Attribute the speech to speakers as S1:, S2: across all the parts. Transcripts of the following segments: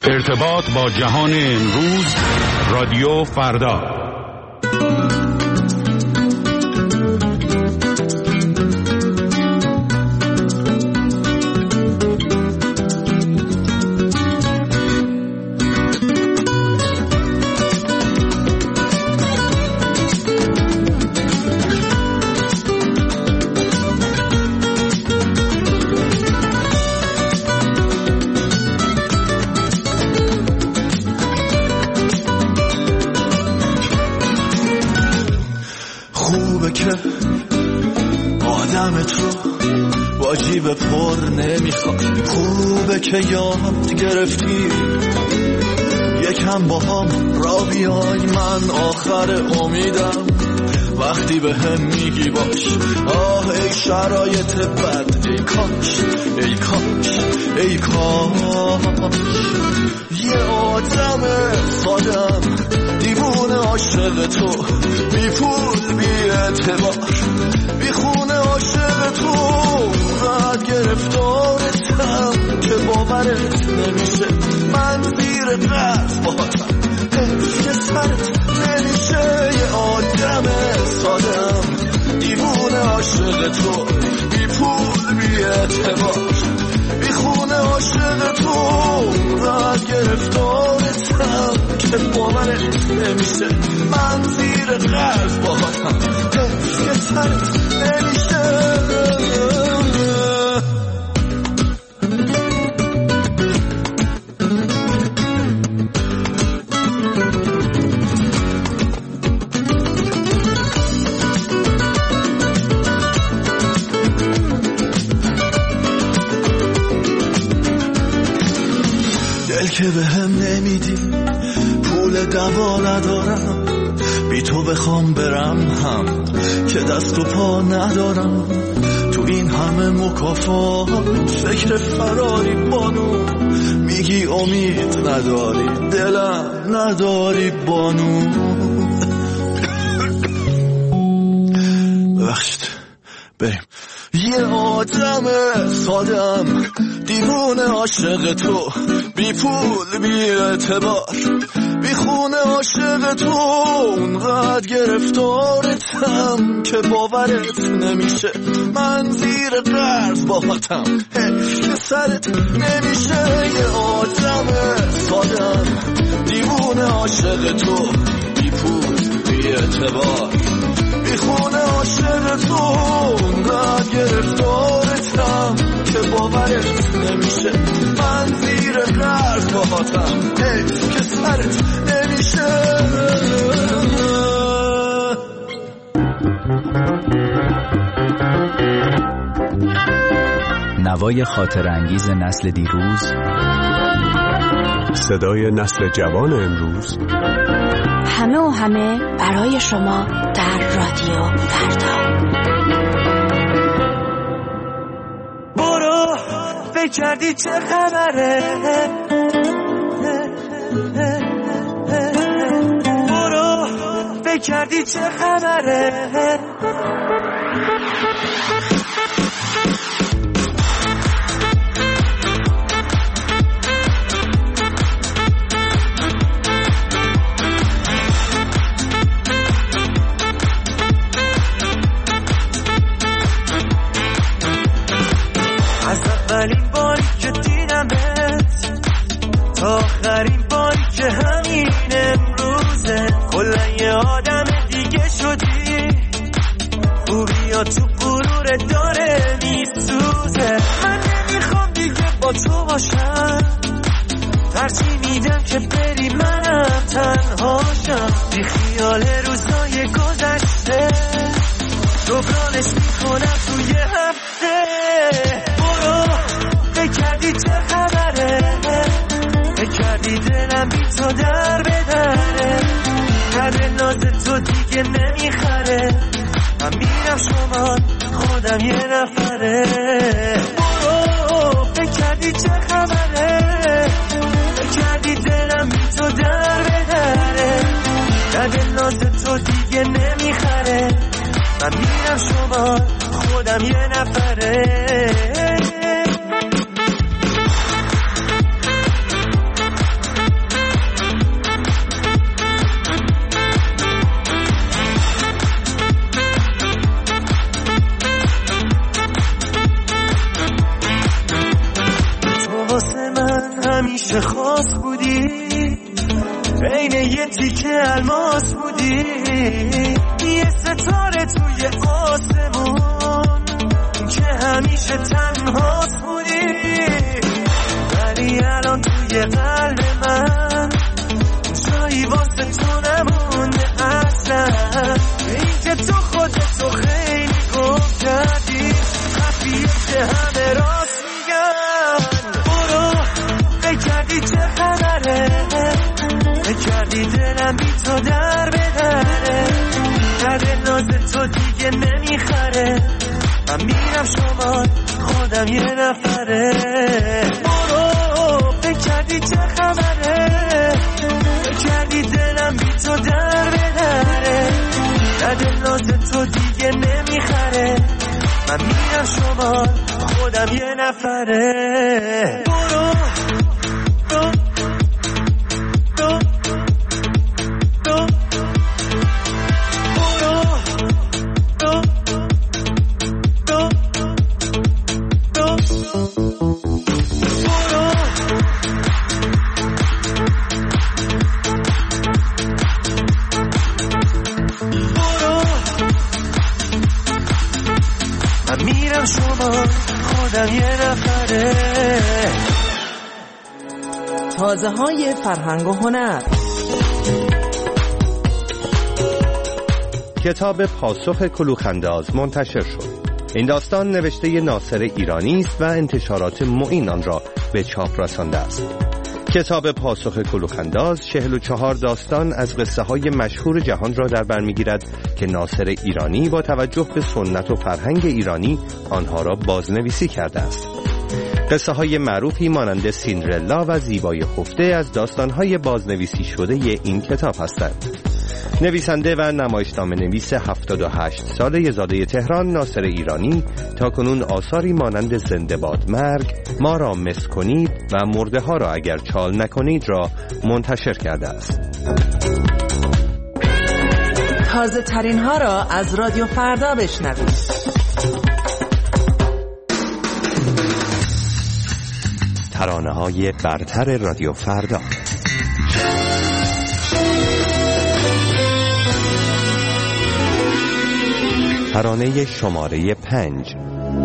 S1: ارتباط با جهان امروز، رادیو فردا.
S2: واجب پر نمیخواد، خوبه که یاد گرفتی یکم با هم را بیای، من آخر امیدم وقتی به هم میگی باش. آه ای شرایط بد، ای کاش ای کاش ای کاش یه آدم سادم دیوونه عاشق تو، بی پول بی اعتبار بی خونه عاشق تو، راحت گرفتارتم که باورت نمیشه، من زیر قرض باهاتم که سرت نمیشه. یه آدم سادم دیوونه عاشق تو، بی پول بی اعتبار بی خونه عاشق تو، راحت گرفتارتم که باورت نمیشه، من زیر قرض باهاتم که سرت نمیشه. دل که به هم نمیدی، پول دوا ندارم، بی تو بخوام برم هم که دست و پا ندارم، تو این همه مکافات فکر فراری بانو، میگی امید نداری دلم نداری بانو. ببخشید بریم. یه آدم سادم دیوونه عاشق تو، بی پول بی اعتبار بی خونه عاشق تو، اونقدر گرفتارتم که باورت نمیشه، من زیر قرض باهاتم که سرت نمیشه. یه آدم سادم دیوونه عاشق تو، بی پول بی اعتبار بی خونه عاشق تو، اونقدر گرفتارتم که باورت نمیشه، من زیر قرض باهاتم که سرت نمیشه.
S3: نوای خاطر انگیز نسل دیروز،
S4: صدای نسل جوان امروز،
S5: همه و همه برای شما در رادیو فردا.
S6: برو فکر کردی چه خبره، برو فکر کردی چه خبره، اولین باری که دیدمت تا آخرین باری که همین امروزه، کلا یه آدم دیگه شدی، خوبیا تو غرور داره میسوزه، من نمیخوام دیگه با تو باشم، ترجیح میدم که بری منم تنهاشم، بی خیال روزای گذشته جبرانش میکنم توی هفته. کردی چه خبره، کردی دلم بی تو در بدره، کرده ناز تو دیگه نمیخره، من میرم شما خودم یه نفره. برو کردی چه خبره، کردی دلم بی تو در بدره، کرده ناز تو دیگه نمیخره، من میرم شما خودم یه نفره. همیشه خاص بودی، بین یه تیکه الماس بودی، یه ستاره توی آسمون که همیشه تنهاست بودی. ولی الان توی قلب من جایی واسه تو نمونده اصلا. این که تو خودتو خیلی گم کردی، خفیه که همه راست میگن. برو بکردی چه خبره، بکردی دلم بی تو در بدره، درد ناز تو دیگه نمیخره، من میرم شما خودم یه نفره. برو بکردی چه خبره، بکردی دلم بی تو در بدره، درد ناز تو دیگه نمیخره، من میرم شما خودم یه نفره. برو
S7: تازه های فرهنگ و هنر.
S8: کتاب پاسخ کلوخ‌انداز منتشر شد. این داستان نوشته ناصر ایرانی است و انتشارات معین آن را به چاپ رسانده است. کتاب پاسخ کلوخ‌انداز 44 داستان از قصه های مشهور جهان را در بر می‌گیرد که ناصر ایرانی با توجه به سنت و فرهنگ ایرانی آنها را بازنویسی کرده است. قصه های معروفی مانند سیندرلا و زیبای خفته از داستان‌های بازنویسی شده این کتاب هستند. نویسنده و نمایشنامه نویس 78 ساله زاده تهران ناصر ایرانی تاکنون آثاری مانند زنده باد مرگ، ما را مس کنید و مرده ها را اگر چال نکنید را منتشر کرده است.
S7: تازه ترین ها را از رادیو فردا بشنوید.
S8: ترانه‌های برتر رادیو فردا. ترانه شماره 5.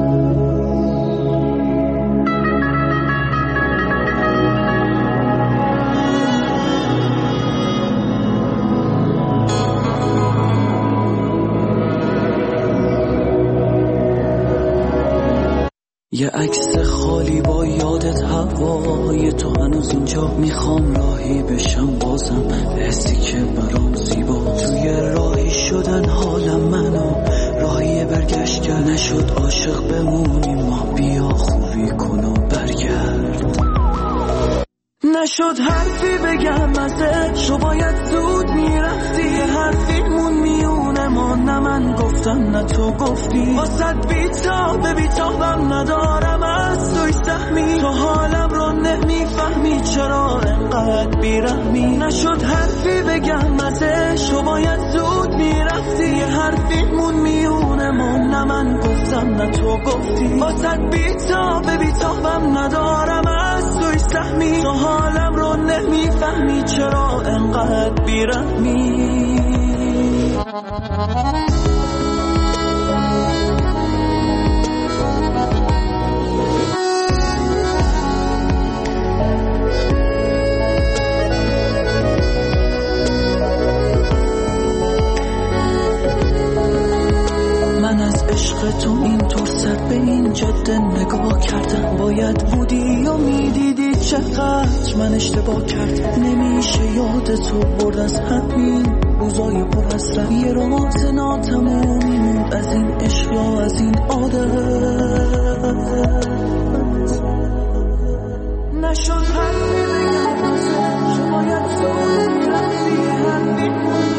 S2: یه عکس خالی با یادت هوای تو هنوز اینجا، میخوام راهی بشم بازم به حسی که برام زیبا. توی راهی شدن حالم منو راهی برگشت کرد، نشد عاشق بمونیم ما، بیا خوبی کن و برگرد. نشد حرفی بگم ازت، شو باید زود میرفتی، یه حرفیمون میونه ما، نه من گفتم نه تو گفتی. واسد بیتابم ندارم از توی سهمی، تو حالم رو نمیفهمی چرا انقدر بیرحمی. نشد حرفی بگم ازت، شو باید زود میرفتی، یه حرفیمون میونه ما، نه من گفتم نه تو گفتی. واسد بیتابم ندارم از توی سهمی، تو حالم رو نمیفهمی چرا انقدر بیرحمی. من از عشق تو اینطور سر به این جاده نگاه کردم، باید بودی و میدیدی چقدر من اشتباه کردم. نمیشه یاد تو برد از همین روزای پر حسرت، یه راز ناتمومی موند از این عشق یا از این عادت. نشد حرفی بگم ازت، باید زود میرفتی، حرفی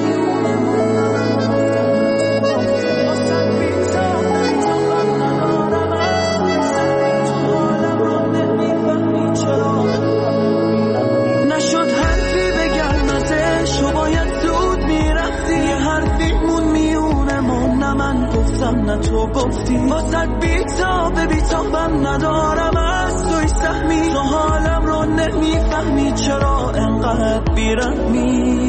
S2: نه تو گفتی. واسد بیتابم ندارم از توی سهمی، تو حالم رو نمی
S6: بیرحمی.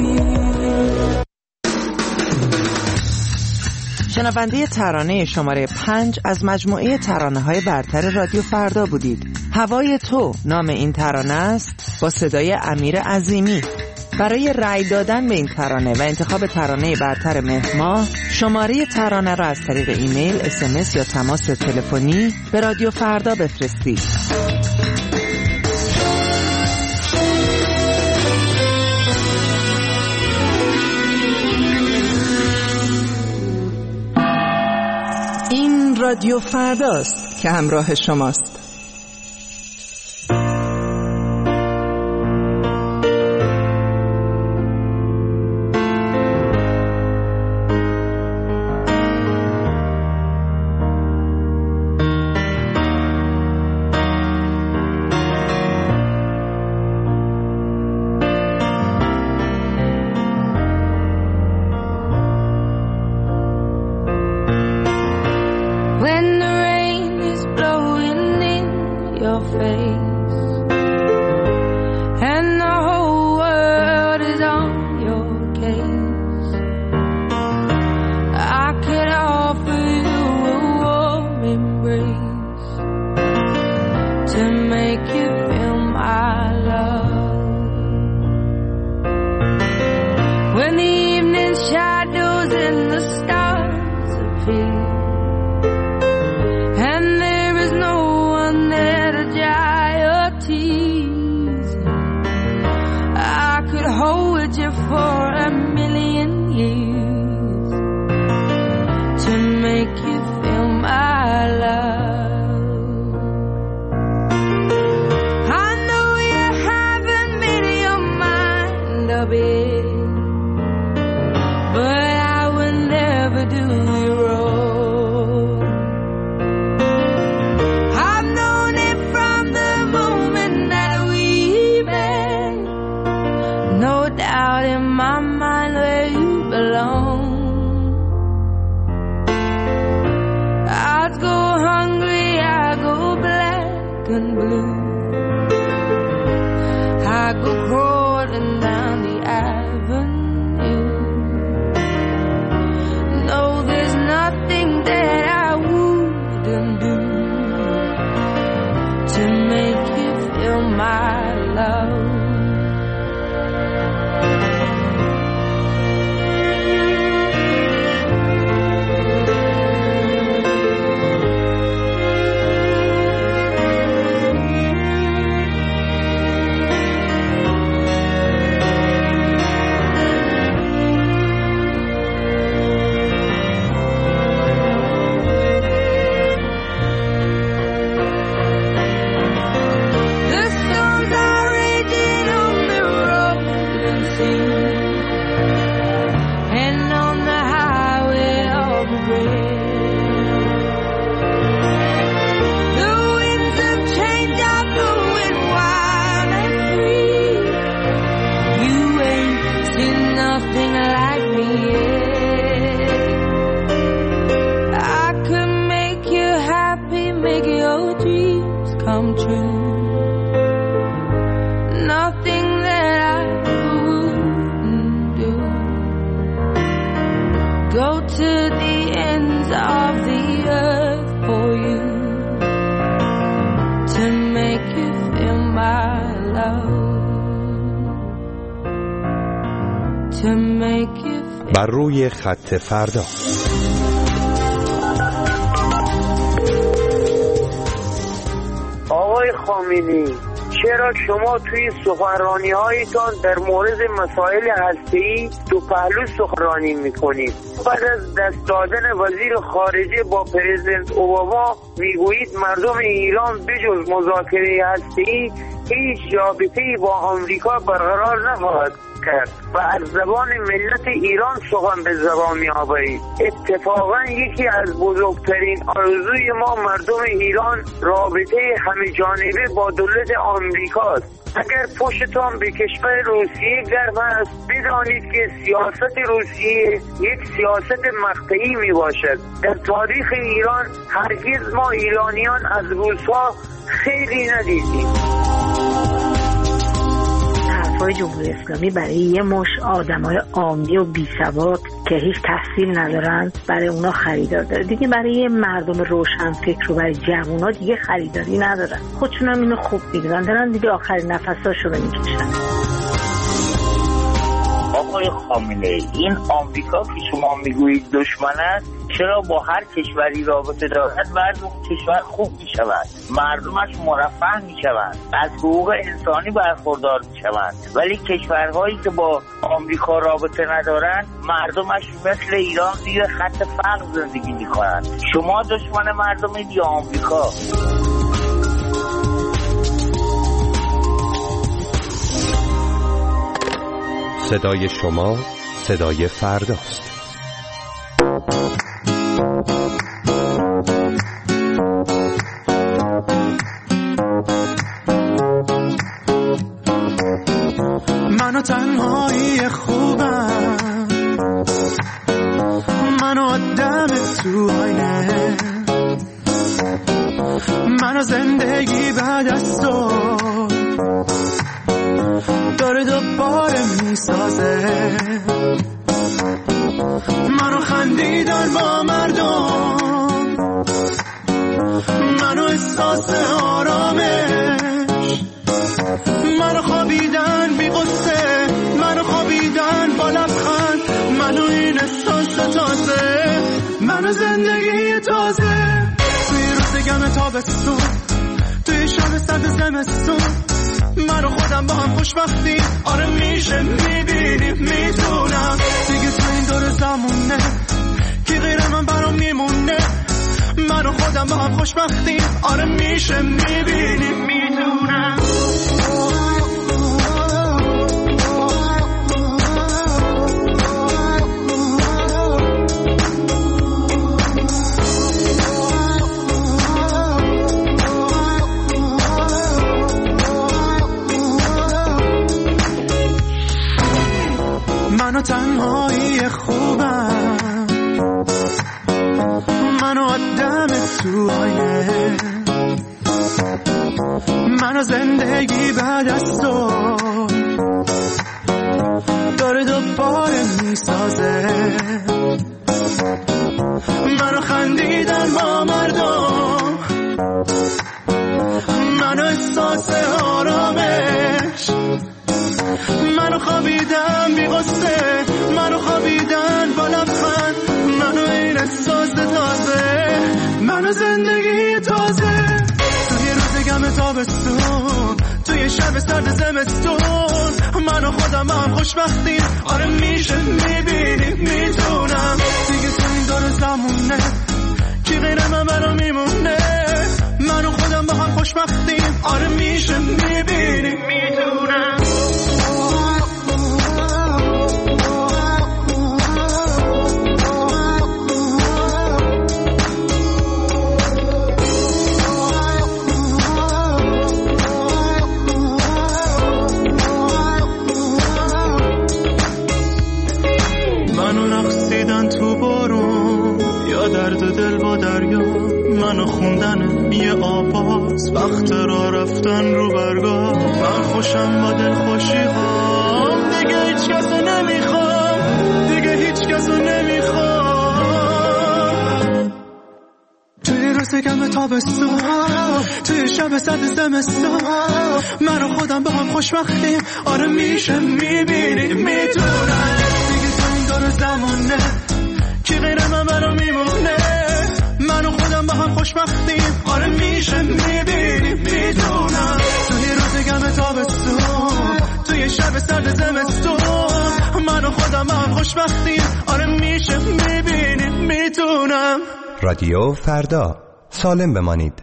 S7: شنونده ترانه شماره 5 از مجموعه ترانه‌های برتر رادیو فردا بودید. هوای تو نام این ترانه است با صدای امیر عظیمی. برای رأی دادن به این ترانه و انتخاب ترانه برتر مهر شماره ترانه را از طریق ایمیل، SMS یا تماس تلفنی به رادیو فردا بفرستید. این رادیو فرداست که همراه شماست.
S8: بر روی خط فردا.
S9: آقای خامنه‌ای، چرا شما توی سخنرانی هایتان در مورد مسائل هسته‌ای دو پهلو سخنرانی میکنید؟ بعد از دست دادن وزیر خارجه با پرزیدنت اوباما میگویید مردم ایران بجز مذاکره هسته‌ای هیچ رابطه‌ای با آمریکا برقرار نخواهد کرد و از زبان ملت ایران سخن به زبان می‌آورید. اتفاقا یکی از بزرگترین آرزوی ما مردم ایران رابطه همه‌جانبه با دولت آمریکاست. اگر پشتتان به کشور روسیه گرم است، بدانید که سیاست روسیه یک سیاست مقطعی می باشد. در تاریخ ایران هرگز ما ایرانیان از روس‌ها خیلی ندیدیم.
S10: حرفای بانک‌های جمهوری اسلامی برای یه مش آدمای عامی و بی‌سواد که هیچ تحصیل ندارن برای اونا خریدار داره دیگه. برای مردم روشنفکر و برای جوونا دیگه خریداری ندارن. خودشون هم اینو خوب میدونن، دارن دیگه آخرین نفساشو رو میکشن.
S9: آقای خامنه‌ای، این آمریکا که شما میگویید دشمن است، چرا با هر کشوری رابطه دارد مردم کشور خوب میشوند، مردمش مرفه میشوند، از حقوق انسانی برخوردار میشوند، ولی کشورهایی که با آمریکا رابطه ندارند مردمش مثل ایران زیر خط فقر زندگی میکنند. شما دشمن مردمید یا آمریکا؟
S8: صدای شما صدای فرداست.
S2: منو تنهایی خوبم، منو آدم تو آینه، منو زندگی بعد از تو داره دوباره میسازه، منو خندیدن با مردم، منو احساس آرامش، منو خوابیدن بی غصه، منو خوابیدن با لبخند، منو این احساس تازه، منو زندگی تازه. توی روز گرم تابستون، توی شب سرد زمستون، من و خودم با هم خوشبختی، آره میشه میبینیم میتونم دیگه تو این دور زمونه کی غیر من برام میمونه، من و خودم با هم خوشبختی، آره میشه میبینیم میتونم. منو تنهایی خوبم، منو آدم تو آینه، منو زندگی بعد از تو داره دوباره میسازه، منو خندیدن با مردم، منو احساس آرامش، منو خوابیدم بی غصه، منو خوابیدن با لبخند، منو این احساس تازه، منو زندگی تازه. توی روز گرم تابستون، توی شب سرد زمستون، منو خودم هم خوشبختیم، آره میشه میبینیم میتونم دیگه تو این دور زمونه کی غیر من برام میمونه، منو خودم با هم خوشبختیم، آره میشه میبینیم میتونم. تو بارون یا درد دل با دریا، منو خوندن یه آواز، وقت را رفتن رو برگاه، من خوشم با دل خوشی هام، دیگه هیچ کسو نمیخوام، دیگه هیچ کسو نمیخوام. توی روز گرم تابستون، توی شب سرد زمستون، منو خودم با هم خوشبختیم، آره میشه میبینیم میتونم دیگه تو این دور زمونه کی غیر من برام میمونه، منو خودم با هم خوشبختیم، آره میشه میبینیم میتونم. توی روز گرم تابستون، توی شب سرد زمستون، منو خودم با هم خوشبختیم، آره میشه میبینیم میتونم.
S8: رادیو فردا، سالم بمانید.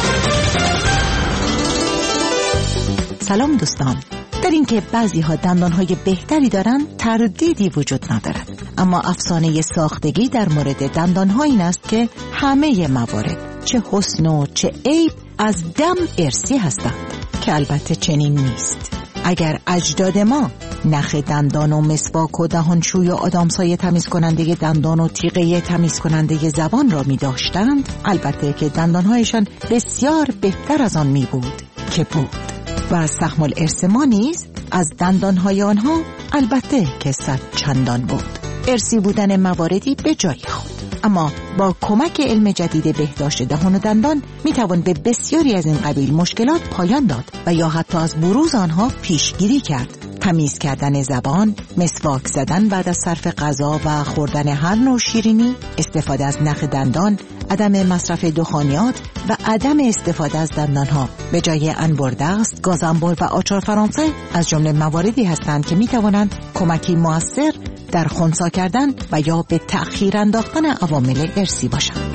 S11: سلام دوستان. در اینکه بعضی ها دندانهای بهتری دارن تردیدی وجود ندارد، اما افسانه ساختگی در مورد دندانها این است که همه موارد چه حسن و چه عیب از دم ارثی هستند، که البته چنین نیست. اگر اجداد ما نخ دندان و مسواک و دهانشوی و آدامسای تمیز کننده دندان و تیغه تمیز کننده زبان را می داشتند، البته که دندانهایشان بسیار بهتر از آن می بود که بود. و از سهم الارث ما نیز از دندانهای آنها البته که صد چندان بود. ارثی بودن مواردی به جای خود، اما با کمک علم جدید بهداشت دهان و دندان میتوان به بسیاری از این قبیل مشکلات پایان داد و یا حتی از بروز آنها پیشگیری کرد. تمیز کردن زبان، مسواک زدن بعد از صرف غذا و خوردن هر نوع شیرینی، استفاده از نخ دندان، عدم مصرف دخانیات و عدم استفاده از دندانها به جای انبر دست، گاز انبر و آچار فرانسه از جمله مواردی هستند که میتوانند کمکی مؤثر در خنثی کردن و یا به تأخیر انداختن عوامل ارثی باشند.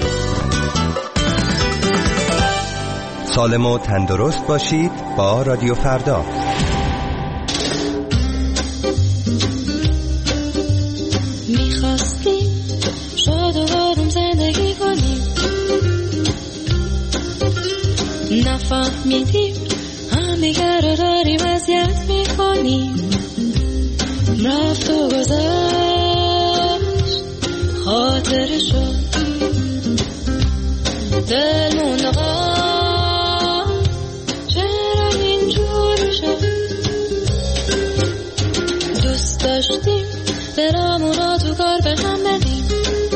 S8: سالم و تندرست باشید با رادیو فردا.
S12: میخواستیم شاد و آروم زندگی کنیم، نفهمیدیم همدیگر رو داریم اذیت میکنیم. رفت و گذشت خاطره شد، دلمون غم چرا اینجوری شد. دوست داشتیم دلمون رو تو کار به هم بدیم،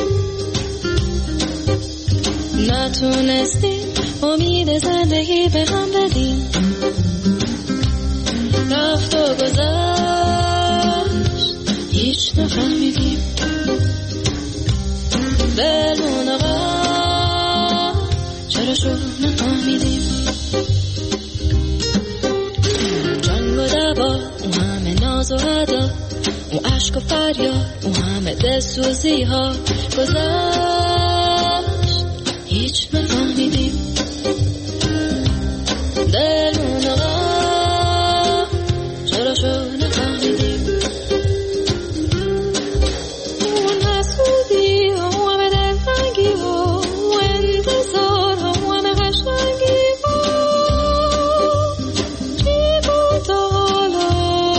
S12: نتونستیم امید زندگی به هم بدیم. رفت و گذشت هیچ نفهمیدیم، دلمون غم چرا شد نفهمیدیم. جنگ و دعوا، اون همه ناز و ادا، اون عشق و فریاد، اون همه دلسوزی ها گذشت هیچ نفهمیدیم. دلمون غم چرا شد نفهمیدیم. اون حسودی ها، اون همه دلتنگی ها، اون انتظار ها، اون همه قشنگی ها، چی بود تا حالا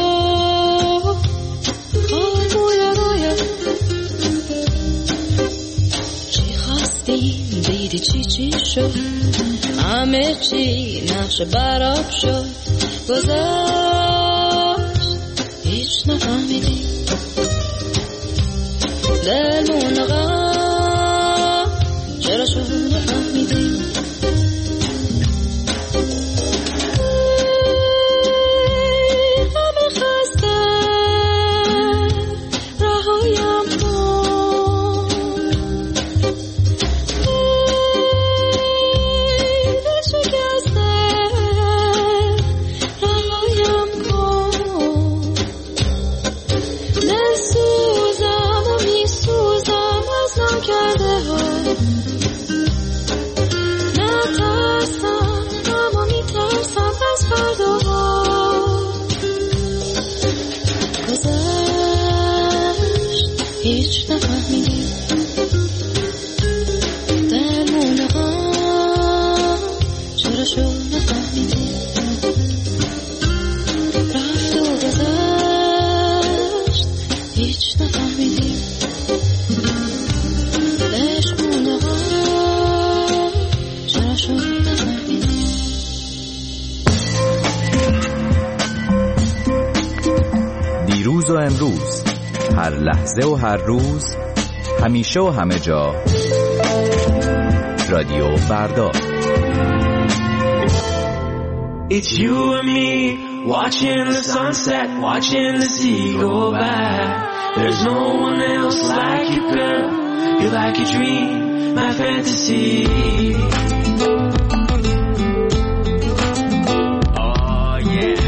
S12: دیدی چی شد، همه چی نقش براب شد، گذشت هیچ نفهمیدیم. دلمون غم چرا شد نفهمیدیم. همه خسته رهایم هیچ نفهمیدیم. دلمون غم چرا شد نفهمیدیم. رفت و گذشت هیچ نفهمیدیم. دلمون غم چرا شد نفهمیدیم.
S3: دیروز و امروز، هر لحظه و هر روز، همیشه و همه جا، رادیو فردا.
S6: It's you and me, watching the sunset, watching the sea go by. There's no one else like you, girl. You're like a dream, my fantasy. Oh yeah.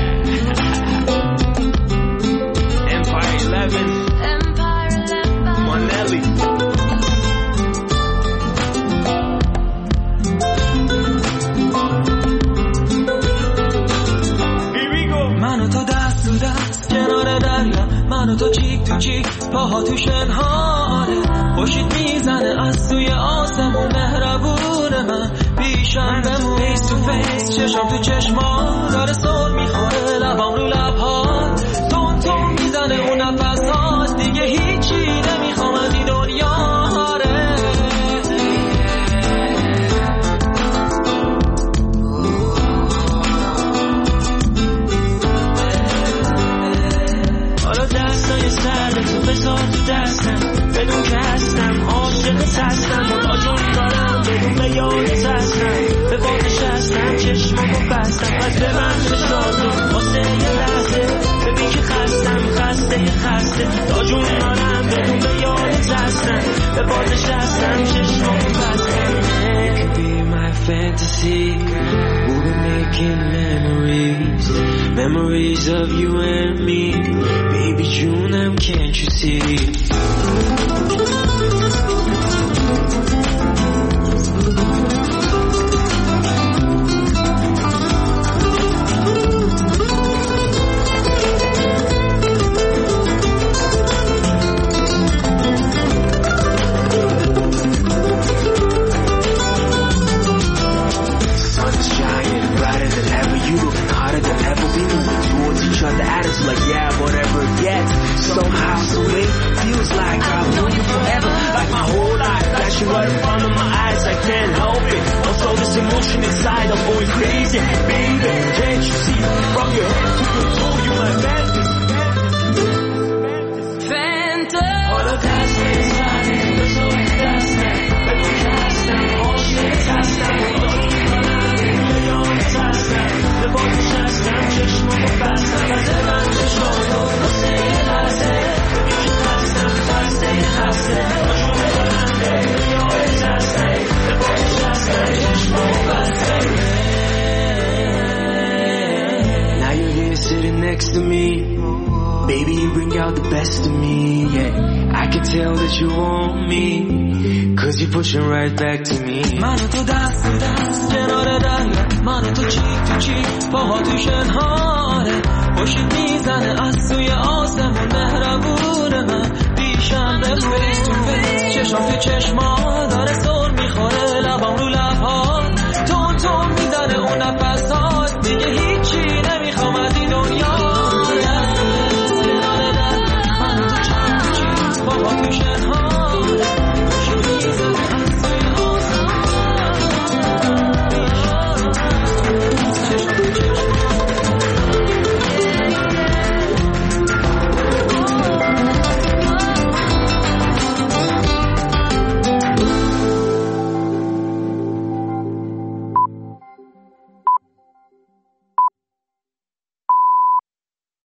S6: Empire 11. Monelli. منو تو دست تو دست کنار دریا، منو تو چیک تو چیک پاها تو شنهاره، خوشید میزنه از توی آسمون، مهربون من پیشم بمون. فیس تو فیس چشم تو چشما، داره سر میخوره لبام رو لبها، تون تون میزنه اون نفس هاست، دیگه هیچی نمیخوام از این دنیا. به بازش هستم چشمام بستم. You can be my fantasy, we'll be making memories, memories of you and me. Baby جونم can't you see.
S13: Like yeah, whatever it gets. Somehow, some way, feels like I've known you forever. Like my whole life, flashing right in front of my eyes. I can't help it. Also, this emotion inside, I'm going crazy, baby. Can't you see? From your head to your toe, you my fantasy.
S6: All of that stays high, there's no fantastic. But we cast them, all shit cast them. All you can have it, you're on task them. The body shots them, just move fast them.
S13: Now you're here sitting next to me. Baby, you bring out the best of me, yeah. I can tell that you want me, cause you're pushing right back to me.
S6: من و تو دست تو دست کنار دریا، من و تو چیک تو چیک پاها تو شنهاره. خوشید میزنه از سوی آسمون مهربون من، پیشم به فیس تو فیس چشم تو چشمان